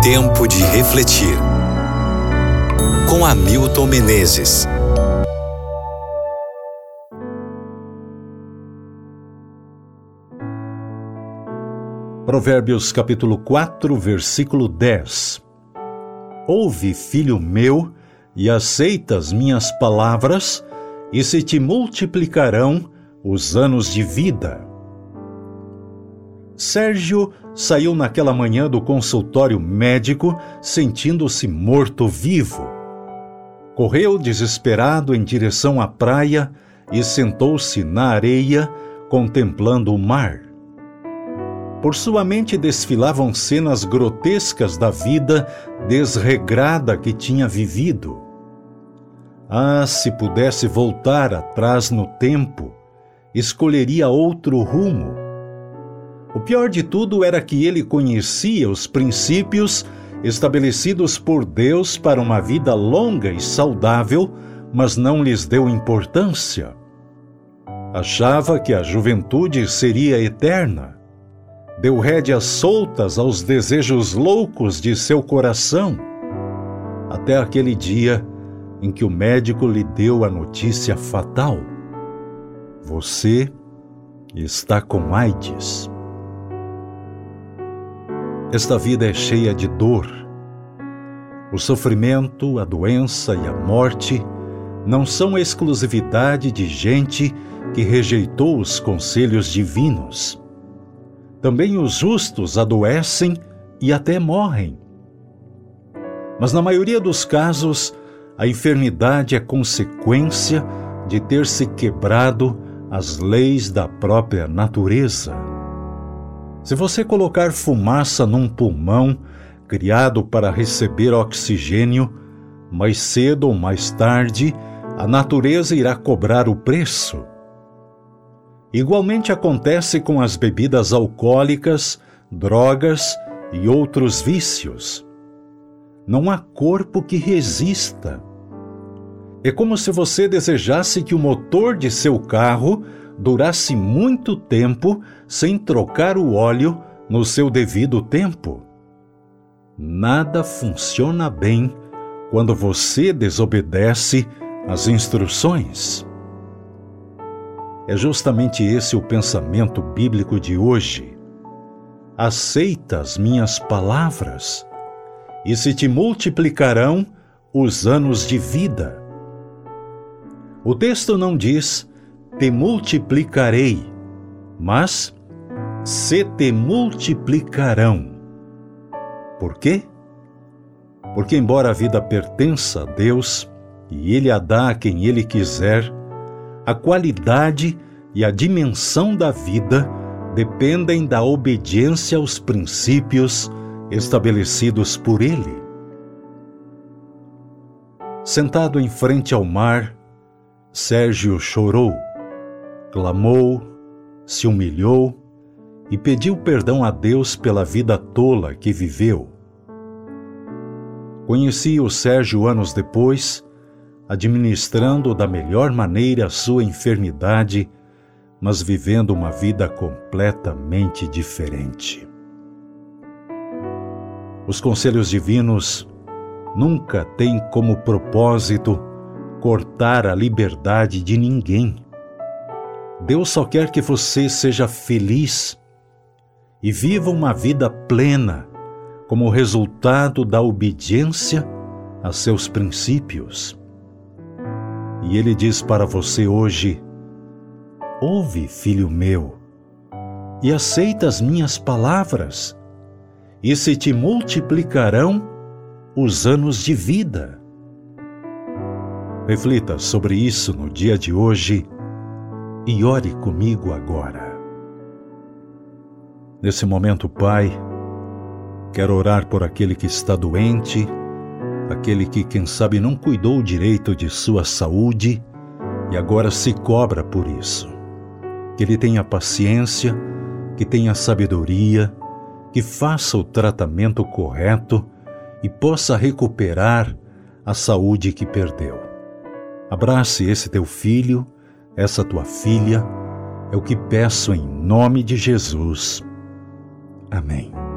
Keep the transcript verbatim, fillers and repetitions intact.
Tempo de refletir. Com Hamilton Menezes. Provérbios capítulo quatro, versículo dez. Ouve, filho meu, e aceita as minhas palavras, e se te multiplicarão os anos de vida. Sérgio saiu naquela manhã do consultório médico sentindo-se morto-vivo. Correu desesperado em direção à praia e sentou-se na areia, contemplando o mar. Por sua mente desfilavam cenas grotescas da vida desregrada que tinha vivido. Ah, se pudesse voltar atrás no tempo, escolheria outro rumo. O pior de tudo era que ele conhecia os princípios estabelecidos por Deus para uma vida longa e saudável, mas não lhes deu importância. Achava que a juventude seria eterna. Deu rédeas soltas aos desejos loucos de seu coração, até aquele dia em que o médico lhe deu a notícia fatal: você está com AIDS. Esta vida é cheia de dor. O sofrimento, a doença e a morte não são exclusividade de gente que rejeitou os conselhos divinos. Também os justos adoecem e até morrem. Mas na maioria dos casos, a enfermidade é consequência de ter se quebrado as leis da própria natureza. Se você colocar fumaça num pulmão criado para receber oxigênio, mais cedo ou mais tarde, a natureza irá cobrar o preço. Igualmente acontece com as bebidas alcoólicas, drogas e outros vícios. Não há corpo que resista. É como se você desejasse que o motor de seu carro durasse muito tempo sem trocar o óleo no seu devido tempo. Nada funciona bem quando você desobedece às instruções. É justamente esse o pensamento bíblico de hoje. Aceita as minhas palavras, e se te multiplicarão os anos de vida. O texto não diz te multiplicarei, mas se te multiplicarão. Por quê? Porque embora a vida pertença a Deus e Ele a dá a quem Ele quiser, a qualidade e a dimensão da vida dependem da obediência aos princípios estabelecidos por Ele. Sentado em frente ao mar, Sérgio chorou, clamou, se humilhou e pediu perdão a Deus pela vida tola que viveu. Conheci o Sérgio anos depois, administrando da melhor maneira a sua enfermidade, mas vivendo uma vida completamente diferente. Os conselhos divinos nunca têm como propósito cortar a liberdade de ninguém. Deus só quer que você seja feliz e viva uma vida plena como resultado da obediência a seus princípios. E Ele diz para você hoje: ouve, filho meu, e aceita as minhas palavras, e se te multiplicarão os anos de vida. Reflita sobre isso no dia de hoje e ore comigo agora. Nesse momento, Pai, quero orar por aquele que está doente, aquele que, quem sabe, não cuidou direito de sua saúde e agora se cobra por isso. Que ele tenha paciência, que tenha sabedoria, que faça o tratamento correto e possa recuperar a saúde que perdeu. Abrace esse teu filho, essa tua filha, é o que peço em nome de Jesus. Amém.